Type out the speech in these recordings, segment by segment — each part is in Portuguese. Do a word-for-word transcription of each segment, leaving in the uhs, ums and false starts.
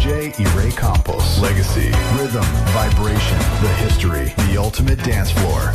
J y Ray Campos. Legacy, rhythm, vibration, the history, the ultimate dance floor.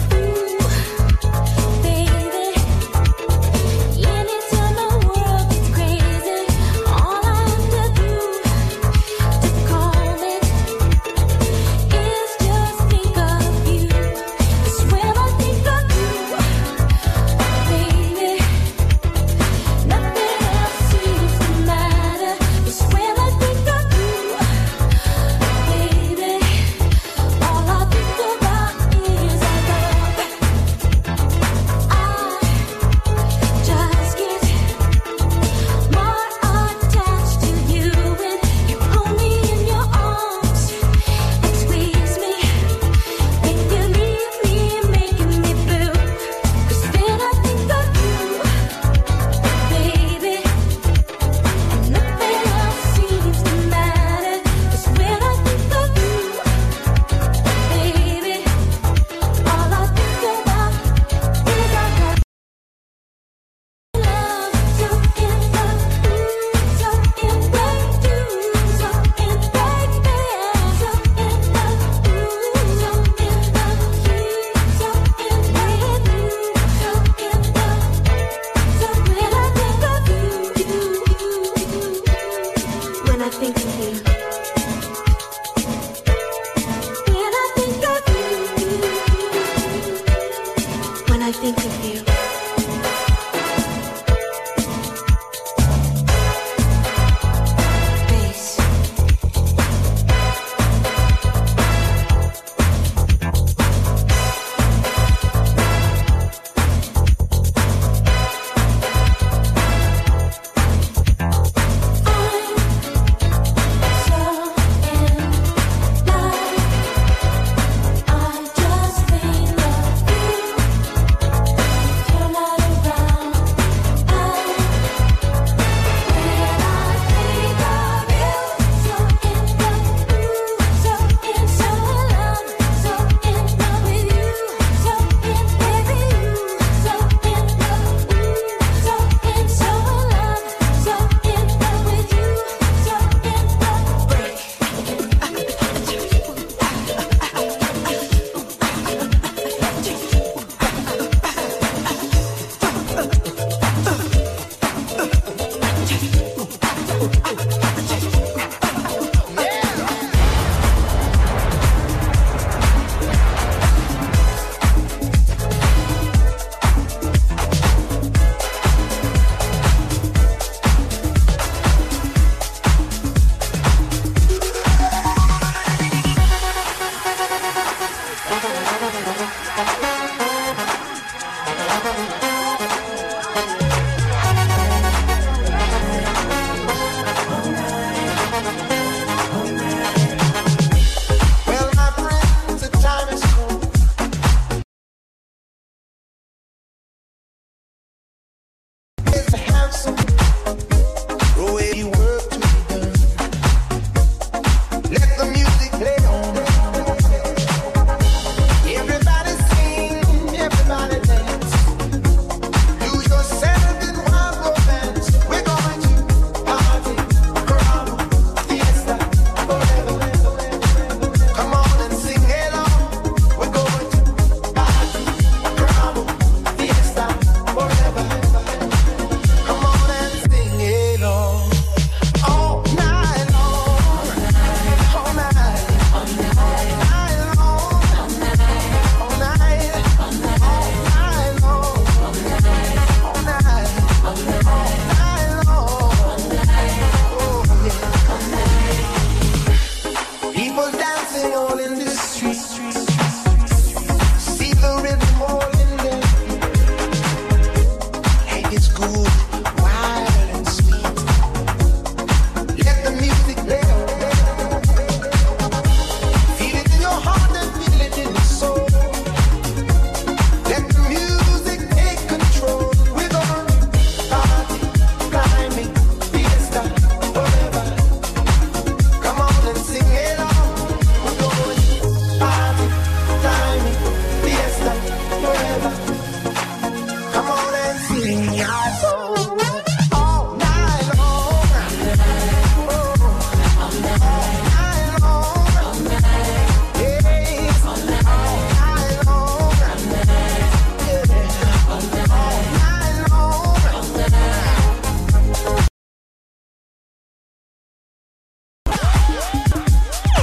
So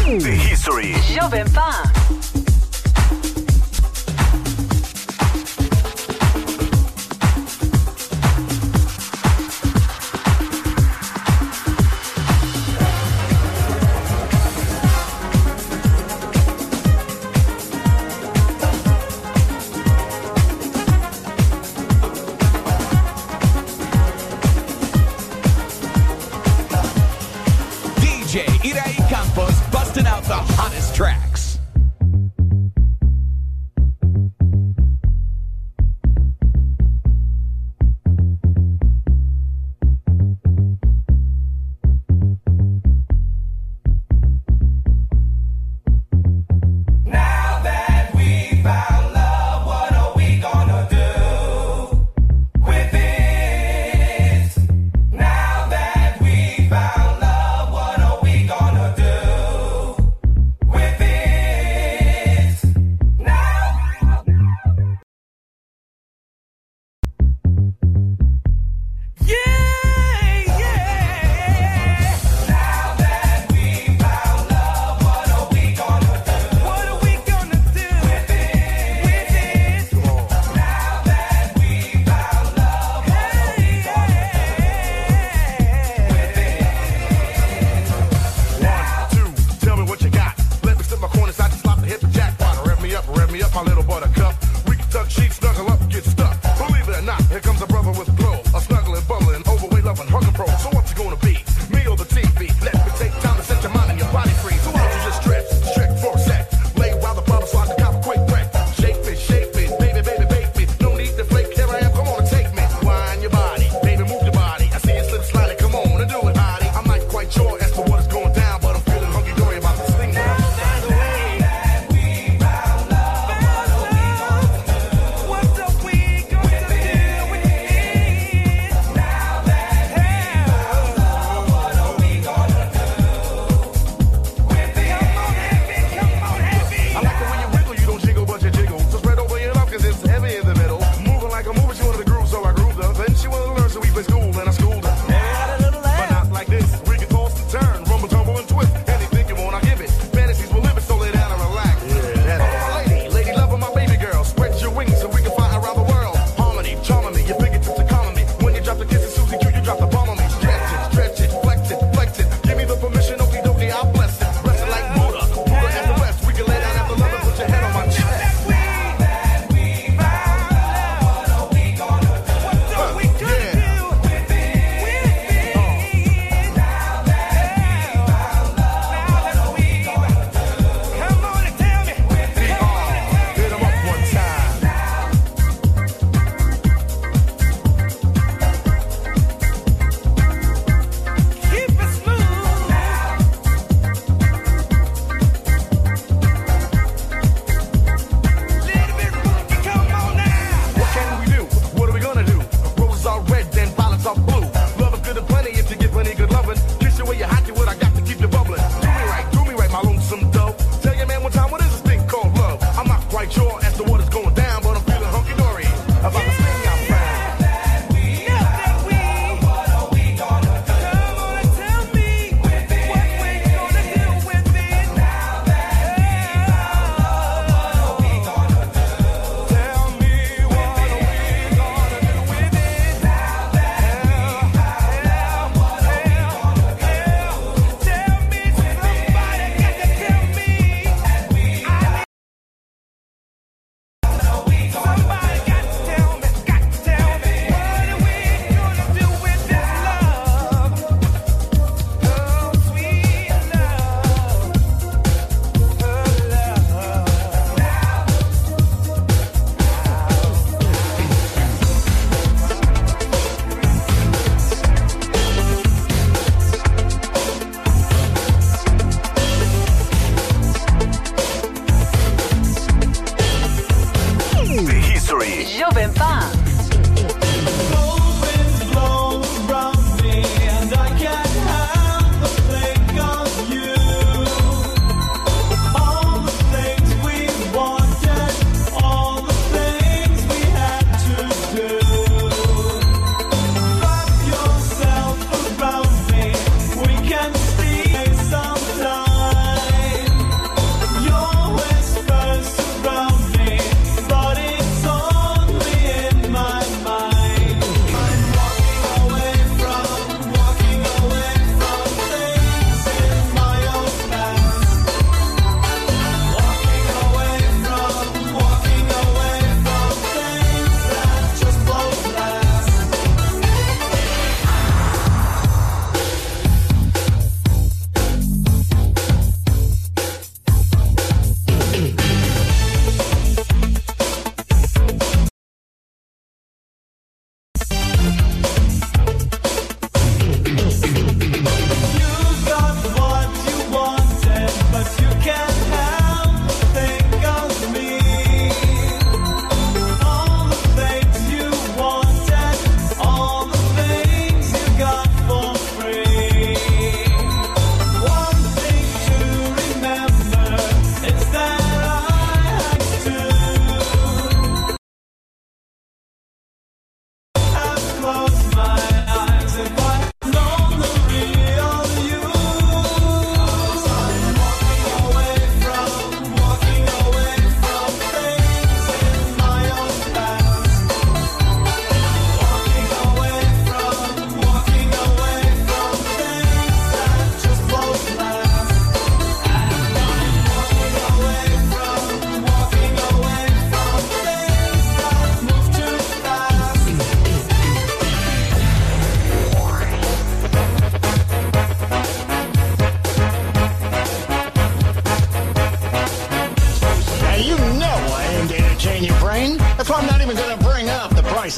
The History. Jovem Pan. Busting out the hottest tracks. Within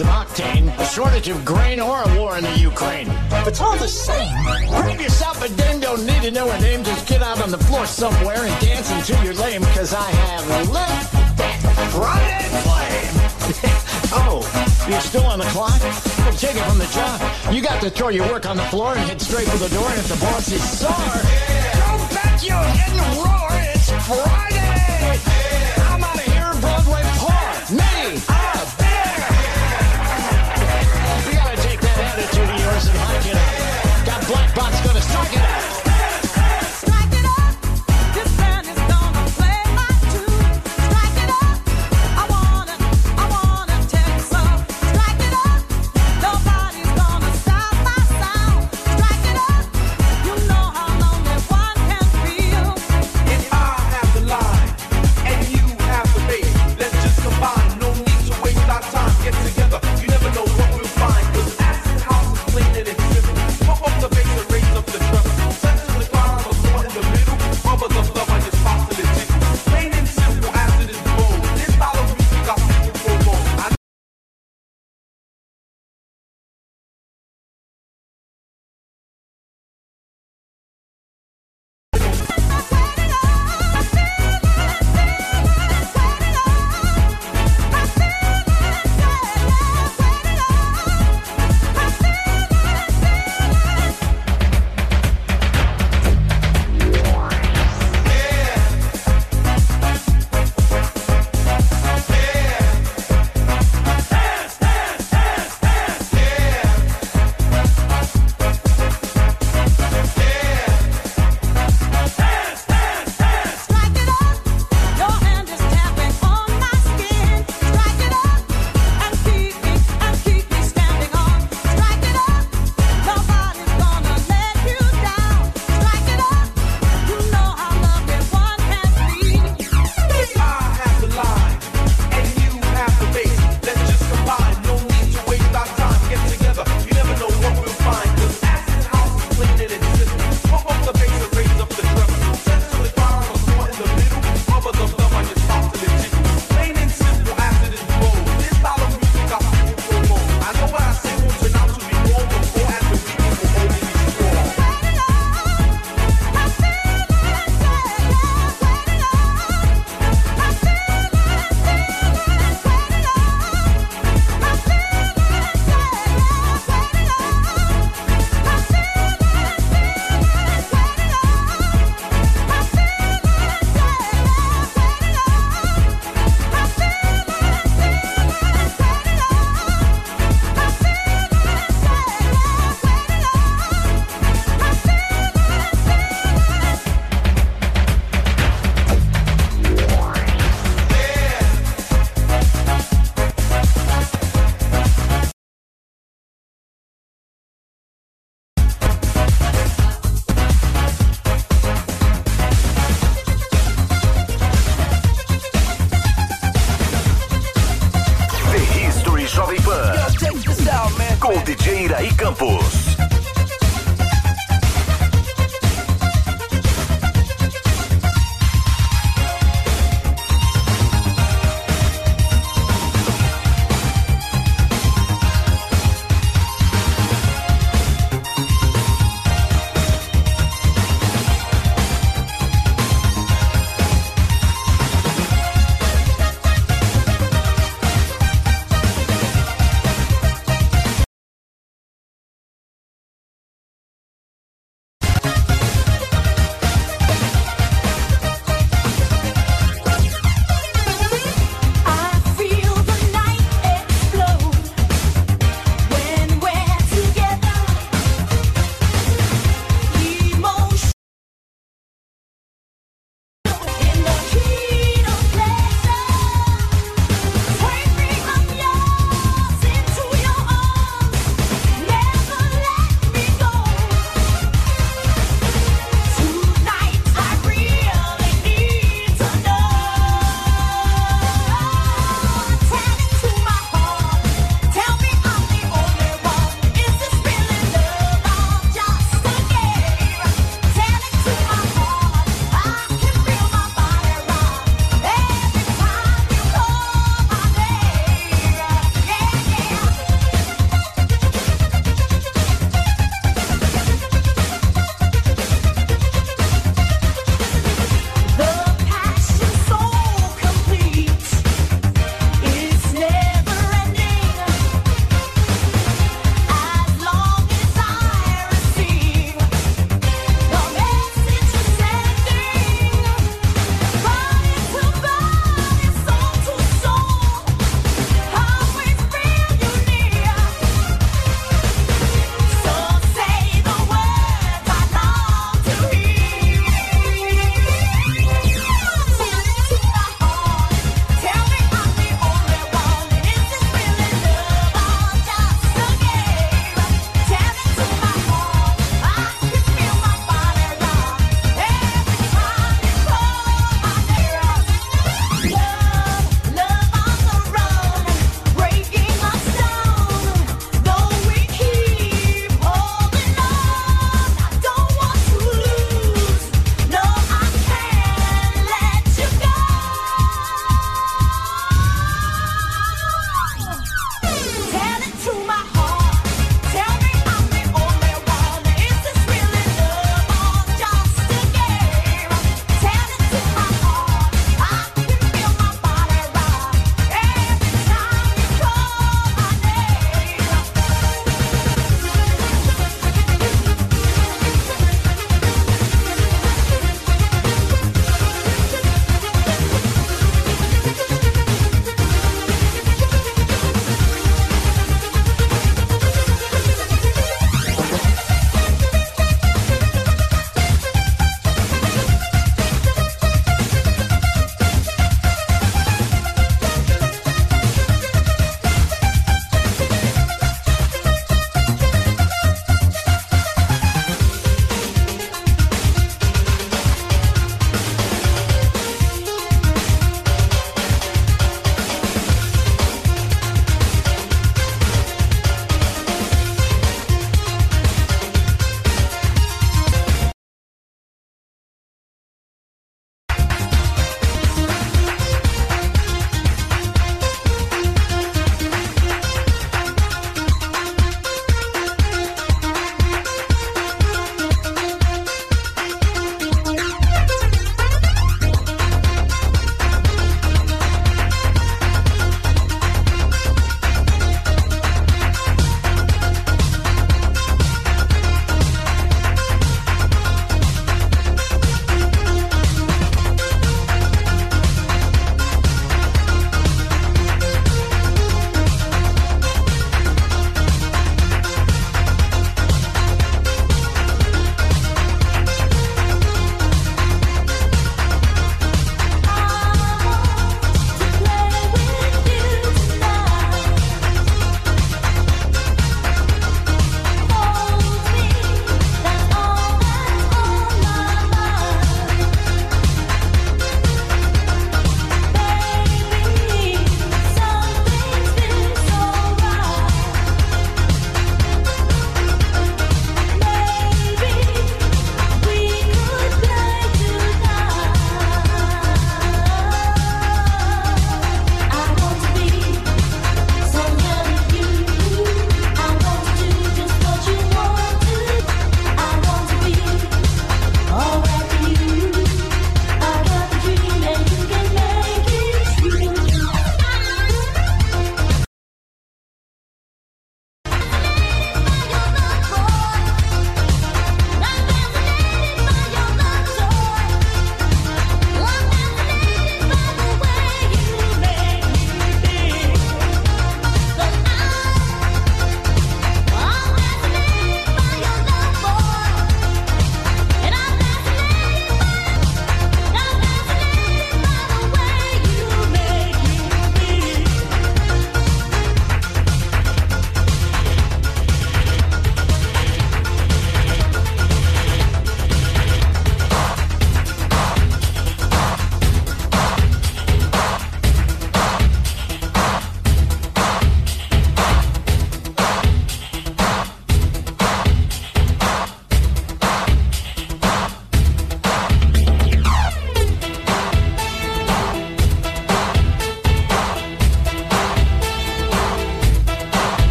some octane, a shortage of grain, or a war in the Ukraine. It's all the same. Grab yourself a dame, don't need to know her name. Just get out on the floor somewhere and dance until you're lame, cause I have lit that Friday flame. Oh, you're still on the clock? Well, take it from the top. You got to throw your work on the floor and head straight for the door, and if the boss is sore, go back your head and roar. It's Friday. I'm out of here, Broadway. Pour me a beer. You gotta take that attitude of yours and hike it up. Got Black Box gonna strike it up. Strike it up. This band is gonna play my tune. Strike it up. I wanna, I wanna tell you so. Strike it up. Nobody's gonna stop my sound. Strike it up. You know how long they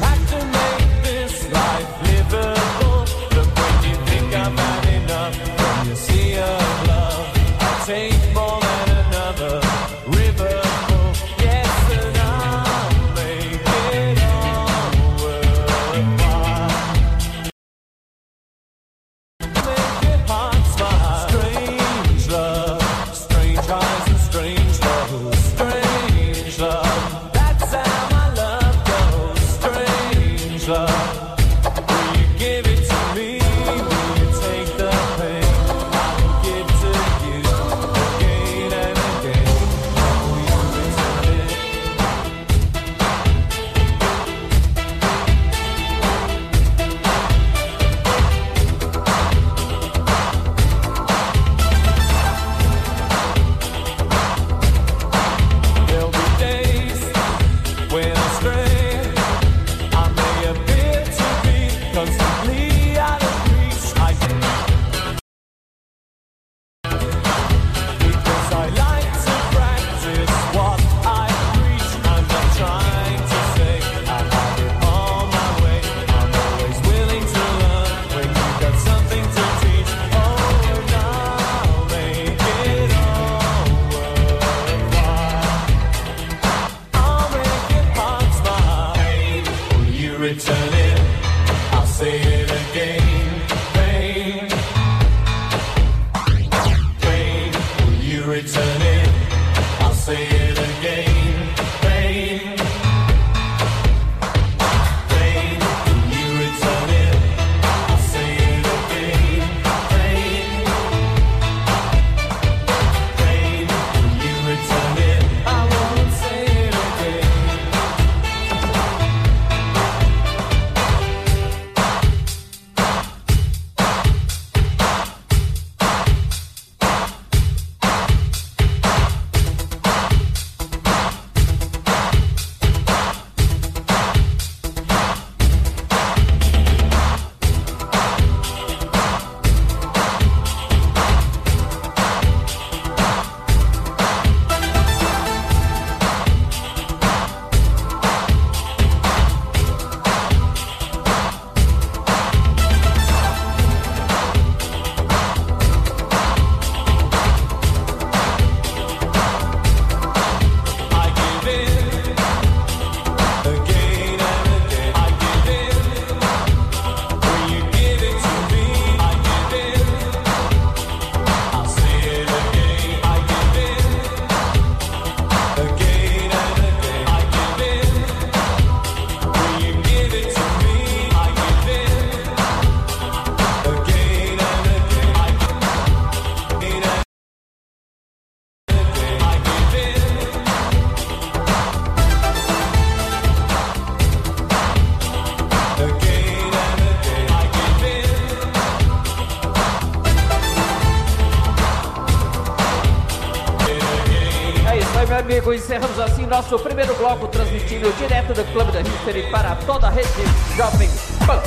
amigo, encerramos assim nosso primeiro bloco, transmitindo direto do Clube da History para toda a rede Jovem Pan.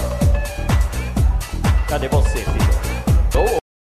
Cadê você, filho?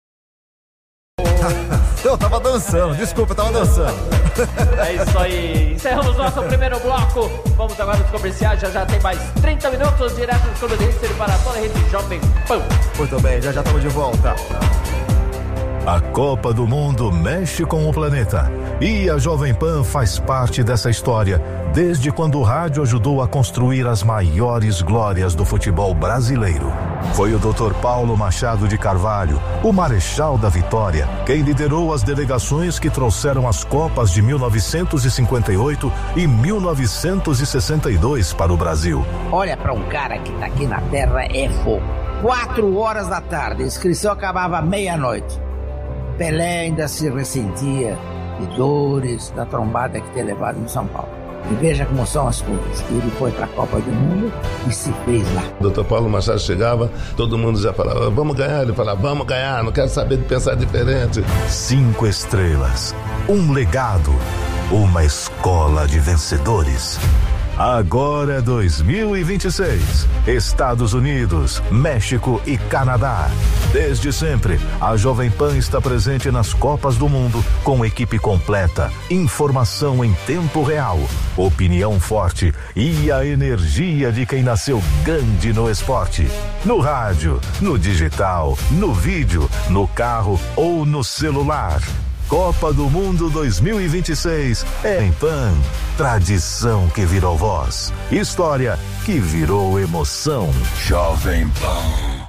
Oh. Eu tava dançando, desculpa, eu tava dançando. É isso aí, encerramos nosso primeiro bloco. Vamos agora nos comerciais, já já tem mais trinta minutos direto do Clube da History para toda a rede Jovem Pan. Muito bem, já já estamos de volta. A Copa do Mundo mexe com o planeta e a Jovem Pan faz parte dessa história desde quando o rádio ajudou a construir as maiores glórias do futebol brasileiro. Foi o doutor Paulo Machado de Carvalho, o Marechal da Vitória, quem liderou as delegações que trouxeram as Copas de mil novecentos e cinquenta e oito e mil novecentos e sessenta e dois para o Brasil. Olha, para um cara que tá aqui na Terra é fogo. Quatro horas da tarde, a inscrição acabava meia-noite. Pelé ainda se ressentia de dores da trombada que tinha levado em São Paulo. E veja como são as coisas. Ele foi para a Copa do Mundo e se fez lá. O doutor Paulo Machado chegava, todo mundo já falava, vamos ganhar. Ele falava, vamos ganhar, não quero saber de pensar diferente. Cinco estrelas, um legado, uma escola de vencedores. Agora é dois mil e vinte e seis. Estados Unidos, México e Canadá. Desde sempre, a Jovem Pan está presente nas Copas do Mundo com equipe completa, informação em tempo real, opinião forte e a energia de quem nasceu grande no esporte. No rádio, no digital, no vídeo, no carro ou no celular. Copa do Mundo dois mil e vinte e seis é em Pan. Tradição que virou voz. História que virou emoção. Jovem Pan.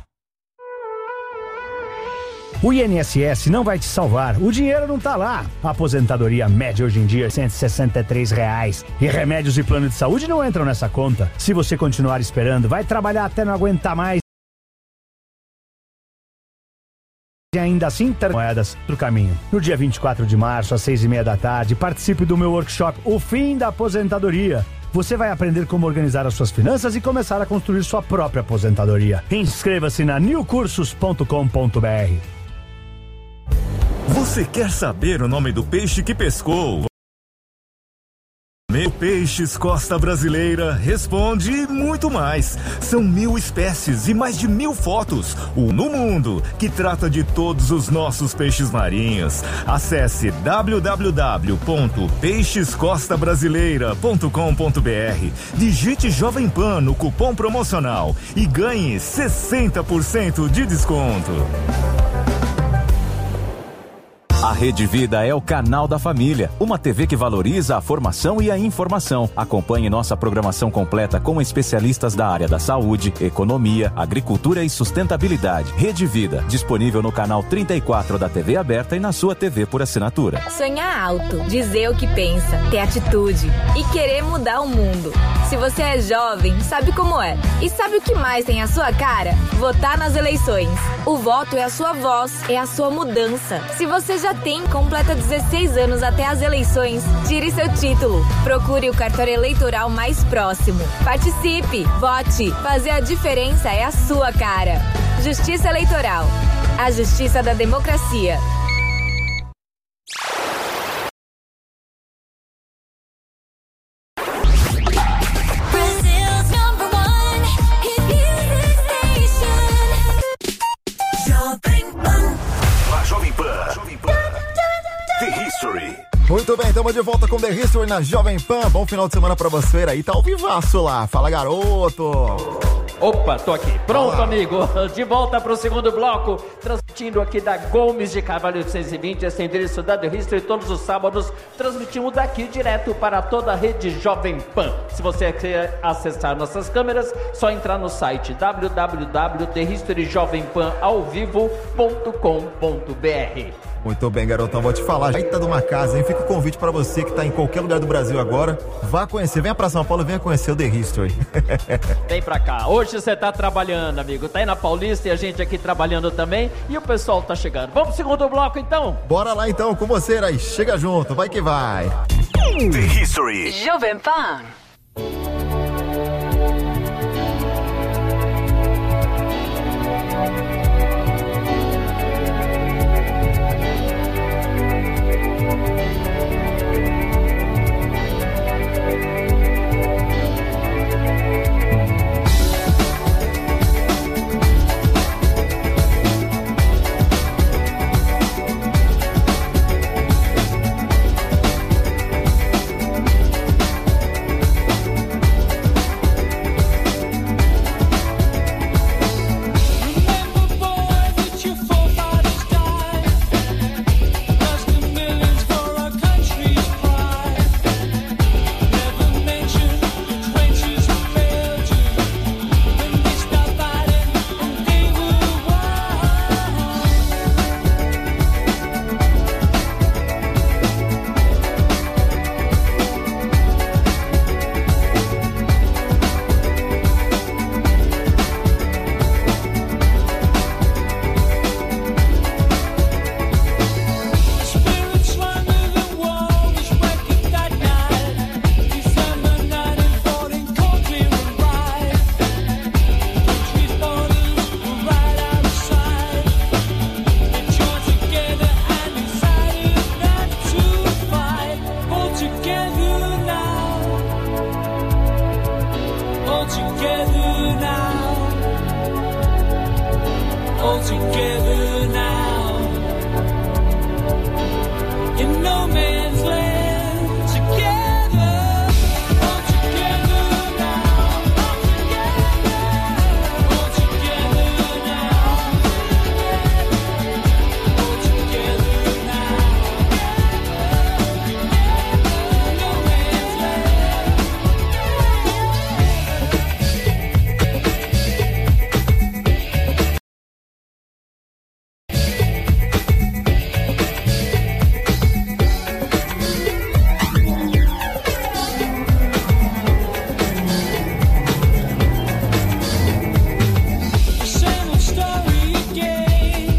O I N S S não vai te salvar, o dinheiro não tá lá. A aposentadoria média hoje em dia é cento e sessenta e três reais. E remédios e plano de saúde não entram nessa conta. Se você continuar esperando, vai trabalhar até não aguentar mais. E ainda assim, ter moedas do caminho. No dia vinte e quatro de março, às seis e meia da tarde, participe do meu workshop O Fim da Aposentadoria. Você vai aprender como organizar as suas finanças e começar a construir sua própria aposentadoria. Inscreva-se na new cursos ponto com ponto b r. Você quer saber o nome do peixe que pescou? Meu Peixes Costa Brasileira responde e muito mais. São mil espécies e mais de mil fotos. O No Mundo, que trata de todos os nossos peixes marinhos. Acesse w w w ponto peixes costa brasileira ponto com ponto b r. Digite Jovem Pan no cupom promocional e ganhe sessenta por cento de desconto. A Rede Vida é o canal da família, uma T V que valoriza a formação e a informação. Acompanhe nossa programação completa com especialistas da área da saúde, economia, agricultura e sustentabilidade. Rede Vida, disponível no canal trinta e quatro da T V aberta e na sua T V por assinatura. Sonhar alto, dizer o que pensa, ter atitude e querer mudar o mundo. Se você é jovem, sabe como é. E sabe o que mais tem a sua cara? Votar nas eleições. O voto é a sua voz, é a sua mudança. Se você já tem, completa dezesseis anos até as eleições, tire seu título. Procure o cartório eleitoral mais próximo. Participe, vote. Fazer a diferença é a sua cara. Justiça Eleitoral. A justiça da democracia. Muito bem, estamos de volta com The History na Jovem Pan. Bom final de semana pra você aí, tá ao vivaço lá. Fala, garoto. Opa, tô aqui. Pronto, amigo. De volta pro segundo bloco, transmitindo aqui da Gomes de Carvalho oitocentos e vinte, esse endereço da The History, todos os sábados, transmitimos daqui direto para toda a rede Jovem Pan. Se você quer acessar nossas câmeras, só entrar no site w w w ponto the history jovem pan ao vivo ponto com ponto b r. Muito bem, garotão, vou te falar, já tá de uma casa, hein? Fica o convite pra você que tá em qualquer lugar do Brasil agora, vá conhecer, venha pra São Paulo, venha conhecer o The History. Vem pra cá, hoje você tá trabalhando, amigo, tá aí na Paulista e a gente aqui trabalhando também, e o pessoal tá chegando. Vamos pro segundo bloco, então? Bora lá, então, com você, aí, chega junto, vai que vai. The History. Jovem Pan. together now. In no man's land, together, all together now, all together, all together now, all together now, in no man's land. Same old story again.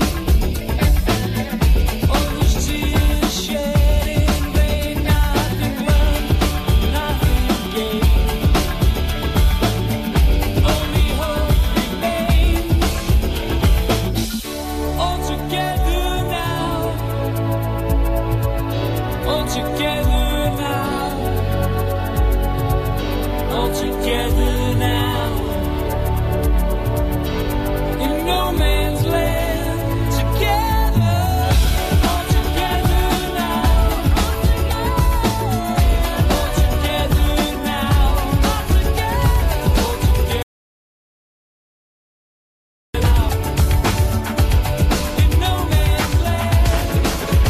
All those tears shed in vain. Nothing won, nothing gained. Only hope remains. All together now. All together now. All together now. In no man's land, together, all together now, all together now, all together now, in no man's land,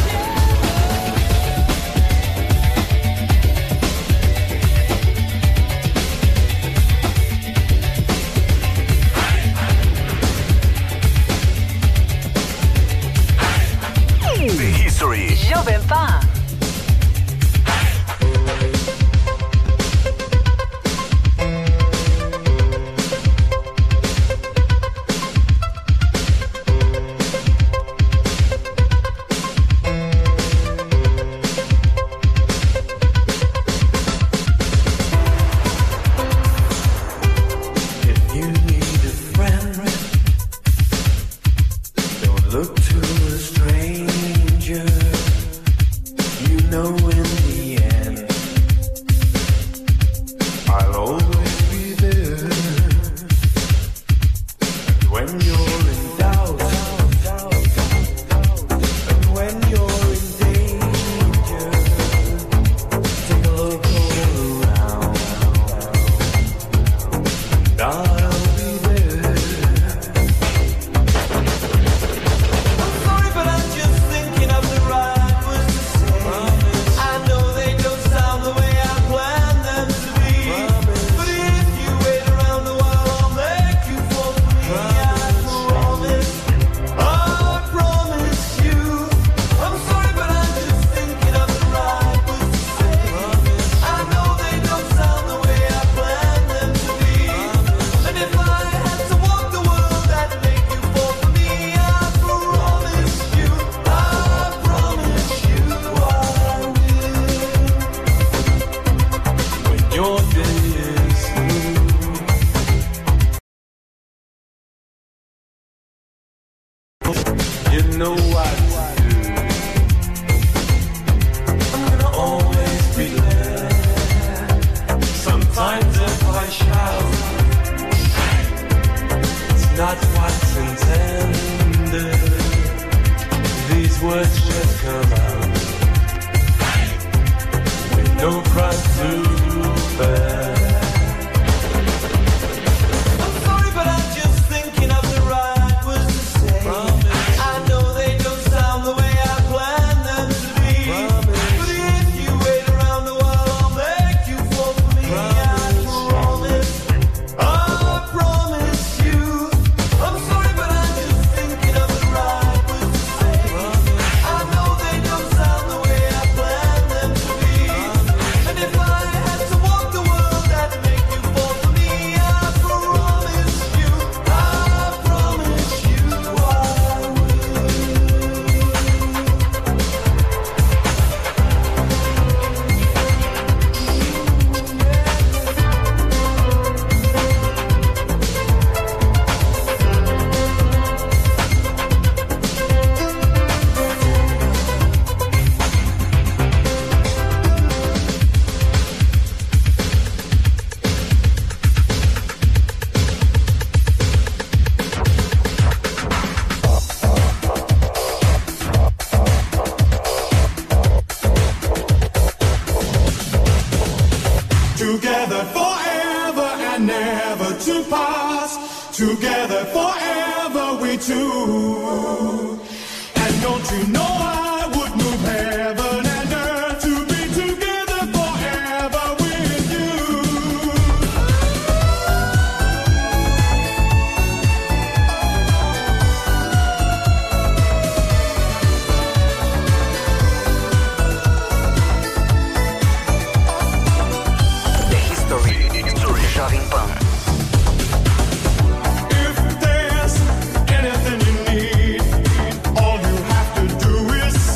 The History. Jovem Pan. If you need a friend, don't look to a stranger. You know in the end, I'll always be there. And when you're in doubt, and when you're in danger, take a look all around. And I'll be there. I'm sorry, but I'm just thinking of the right words to say. I know they don't sound the way I planned them to be. But if you wait around a while, I'll make you fall for me. I promise, I promise you. I'm sorry, but I'm just thinking of the right words to say. I know they don't sound the way I planned them to be. And if I had to walk the world, I'd make you fall for me. I promise you, I promise you I will. When your day is through, you know what to do. I'm gonna always be there. Sometimes if I shout, it's not what's intended. These words just come out with no cross to bear. I'm sorry, but I'm just thinking of the right words to say. I know they don't sound the way I planned them to be. But if you wait around a while, I'll make you fall for me. I promise, I promise you. I'm sorry, but I'm just thinking of the right words to say. I know they don't sound the way I planned them to be. And if I had to walk the world, stars, together forever we two. And don't you know I would move heaven and earth to be together forever with you. The History, Jovem Pan. If there's anything you need, all you have to do is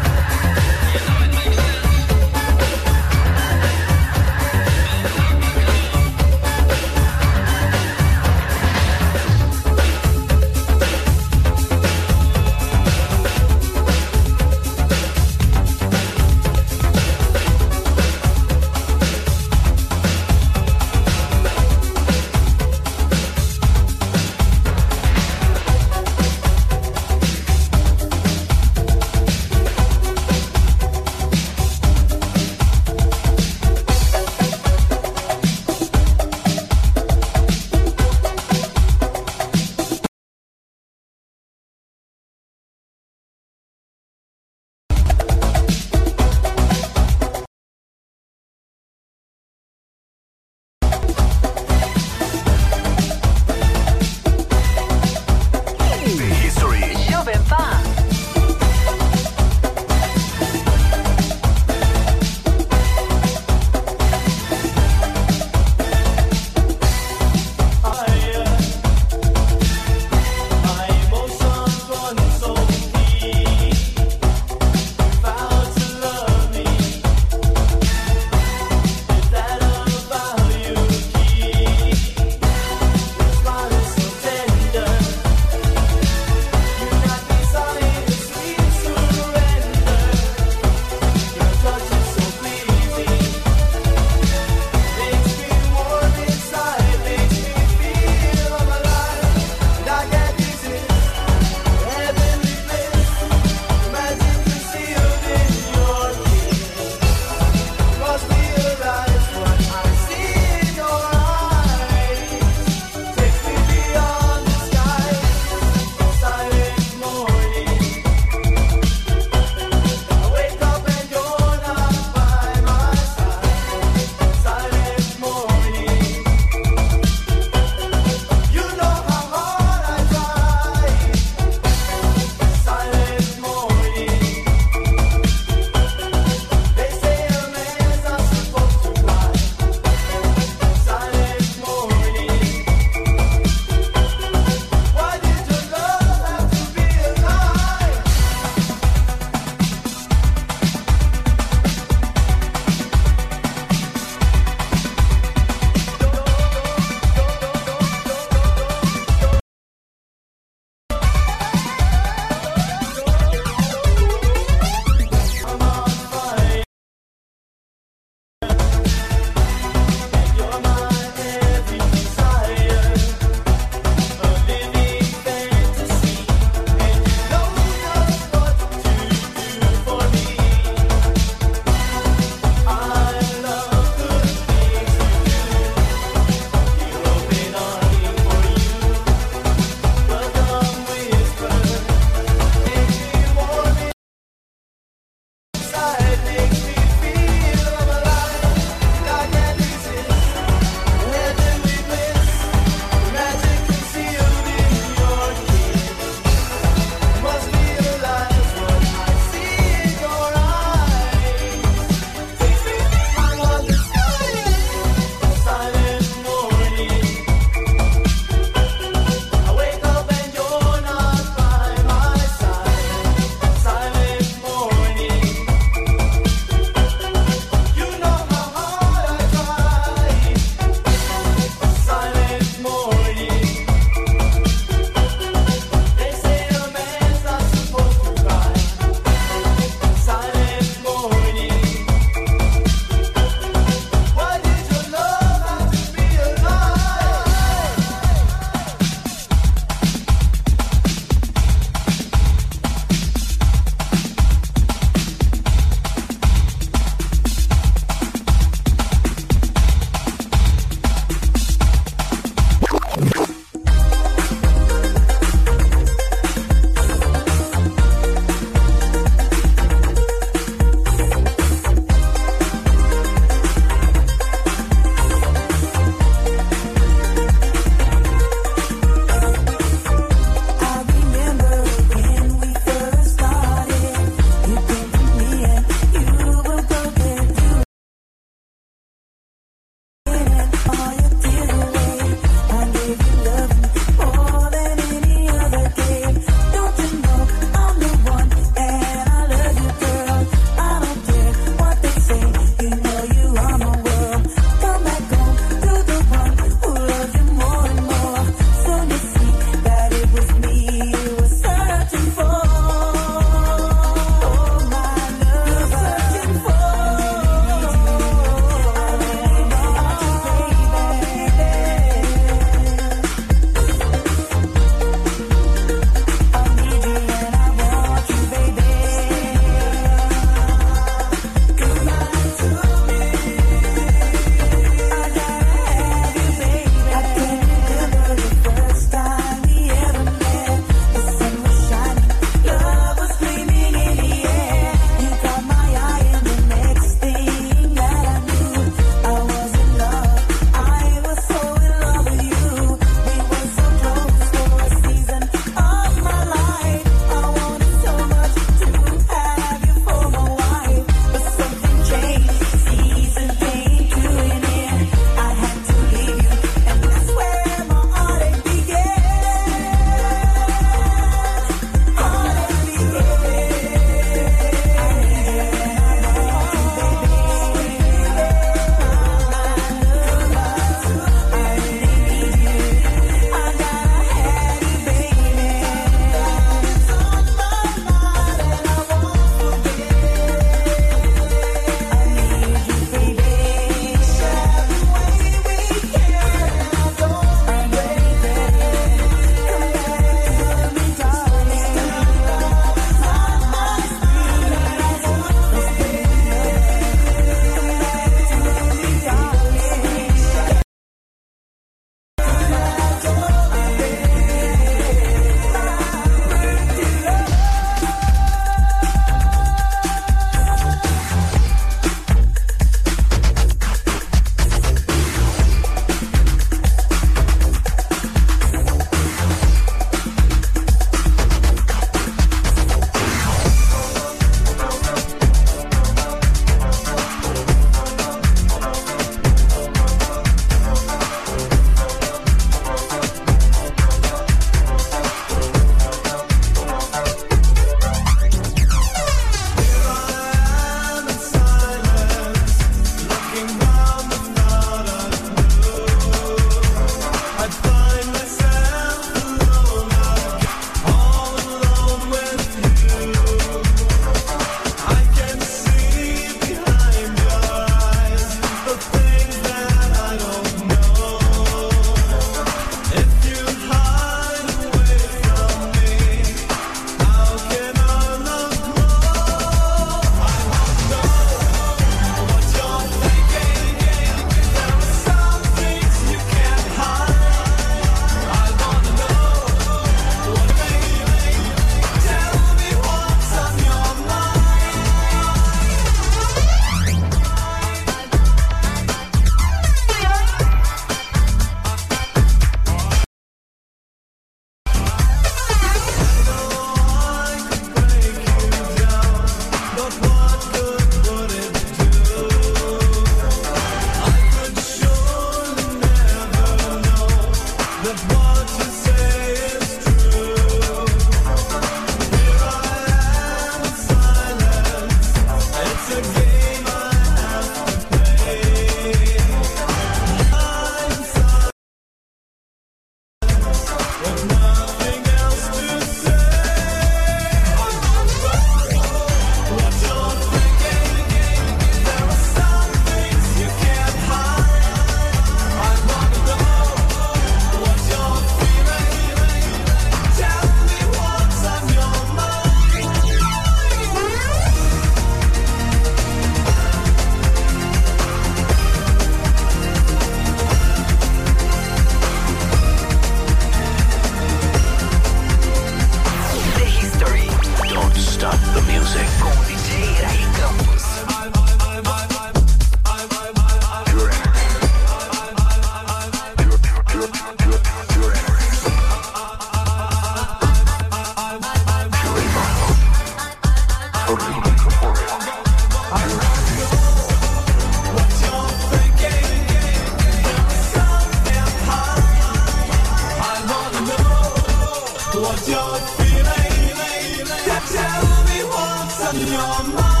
What you're feeling, tell me what's on your mind.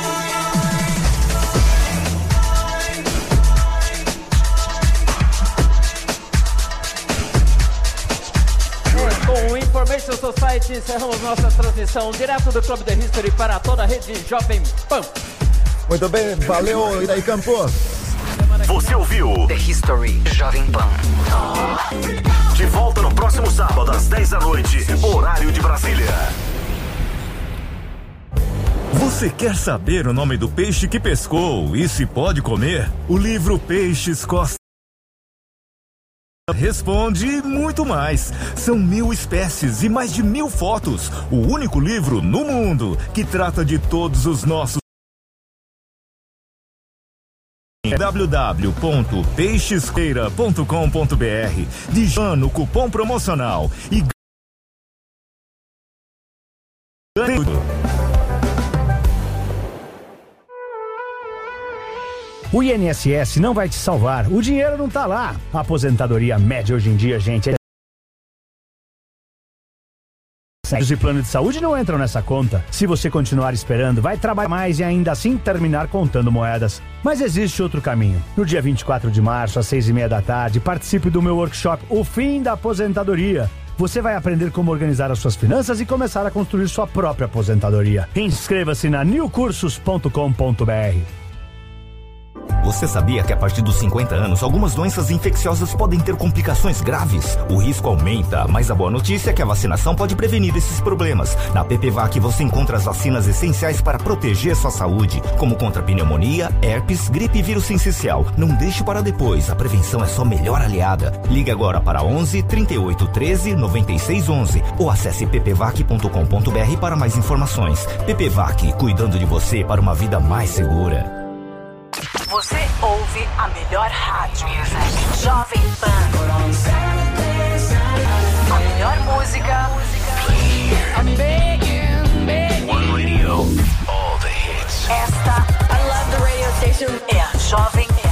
Com o Information Society encerramos nossa transmissão direto do Club The History para toda a rede Jovem Pan. Muito bem, valeu, e daí, Campos? Você ouviu The History Jovem Pan. De volta no próximo sábado às dez da noite, horário de Brasília. Você quer saber o nome do peixe que pescou e se pode comer? O livro Peixes Costa responde muito mais. São mil espécies e mais de mil fotos. O único livro no mundo que trata de todos os nossos. w w w ponto peixesqueira ponto com ponto b r. Digita o cupom promocional e ganhe. O I N S S não vai te salvar, o dinheiro não tá lá. A aposentadoria média hoje em dia, gente, é... e plano de saúde não entram nessa conta. Se você continuar esperando, vai trabalhar mais e ainda assim terminar contando moedas. Mas existe outro caminho. No dia vinte e quatro de março, às seis e meia da tarde, participe do meu workshop O Fim da Aposentadoria. Você vai aprender como organizar as suas finanças e começar a construir sua própria aposentadoria. Inscreva-se na new cursos ponto com ponto b r. Você sabia que a partir dos cinquenta anos, algumas doenças infecciosas podem ter complicações graves? O risco aumenta, mas a boa notícia é que a vacinação pode prevenir esses problemas. Na PPVAC você encontra as vacinas essenciais para proteger sua saúde, como contra pneumonia, herpes, gripe e vírus sincicial. Não deixe para depois, a prevenção é sua melhor aliada. Ligue agora para onze, trinta e oito, treze, noventa e seis, onze ou acesse p p vac ponto com ponto b r para mais informações. PPVAC, cuidando de você para uma vida mais segura. Você ouve a melhor rádio. Jovem Pan. A melhor música. I'm begging, begging. One radio, all the hits. Esta, I love the radio station. É a Jovem Pan.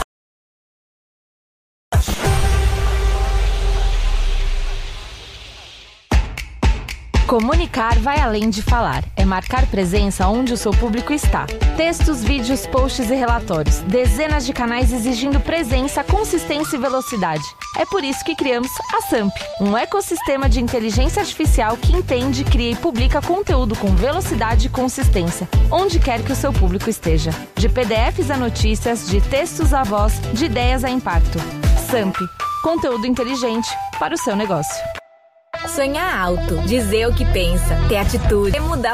Comunicar vai além de falar. É marcar presença onde o seu público está. Textos, vídeos, posts e relatórios. Dezenas de canais exigindo presença, consistência e velocidade. É por isso que criamos a Samp, um ecossistema de inteligência artificial que entende, cria e publica conteúdo com velocidade e consistência, onde quer que o seu público esteja. De P D Fs a notícias, de textos a voz, de ideias a impacto. Samp, conteúdo inteligente para o seu negócio. Sonhar alto, dizer o que pensa, ter atitude, é mudar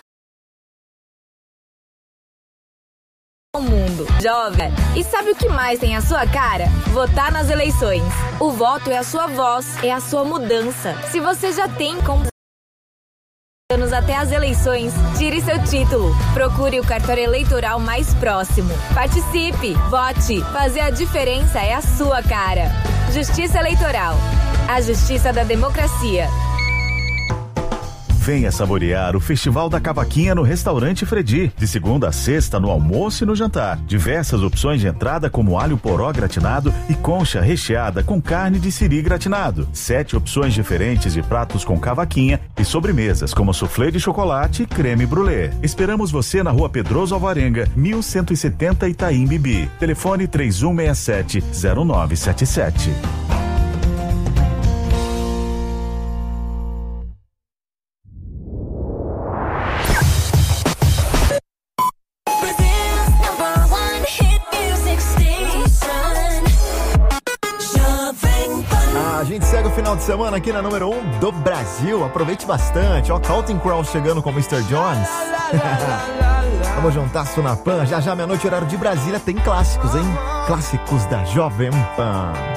o mundo. Jovem, e sabe o que mais tem a sua cara? Votar nas eleições. O voto é a sua voz, é a sua mudança. Se você já tem como anos até as eleições, tire seu título. Procure o cartório eleitoral mais próximo. Participe, vote. Fazer a diferença é a sua cara. Justiça Eleitoral. A justiça da democracia. Venha saborear o Festival da Cavaquinha no Restaurante Fredi, de segunda a sexta no almoço e no jantar. Diversas opções de entrada como alho poró gratinado e concha recheada com carne de siri gratinado. Sete opções diferentes de pratos com cavaquinha e sobremesas como soufflé de chocolate e creme brulee. Esperamos você na Rua Pedroso Alvarenga, mil cento e setenta Itaim Bibi. Telefone três um seis sete, zero nove sete sete. A gente segue o final de semana aqui na número um do Brasil. Aproveite bastante. Ó, Counting Crows chegando com mister Jones. Vamos juntar Sunapan. Já já, meia-noite, horário de Brasília, tem clássicos, hein? Clássicos da Jovem Pan.